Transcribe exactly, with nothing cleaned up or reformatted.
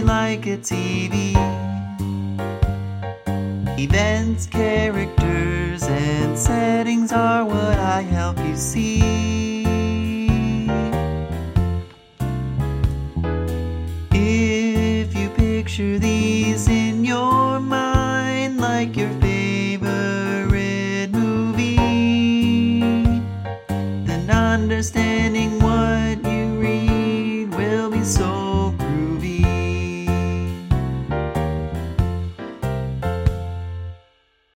like a T V. Events, characters, and settings are what I help you see. If you picture these in your mind like your favorite movie, then understand